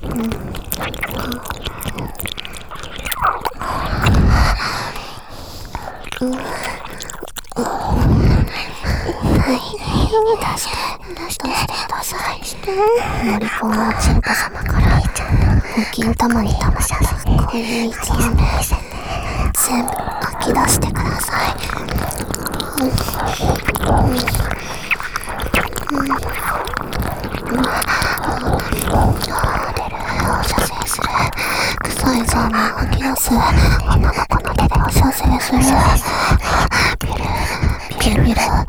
出してください。のりこはちんこ様からお金玉に玉しゃったこういう一面全部吐き出してください。放射性する。臭いぞうに吐き出す。女の子の手で放射性する。ピルピルピルピル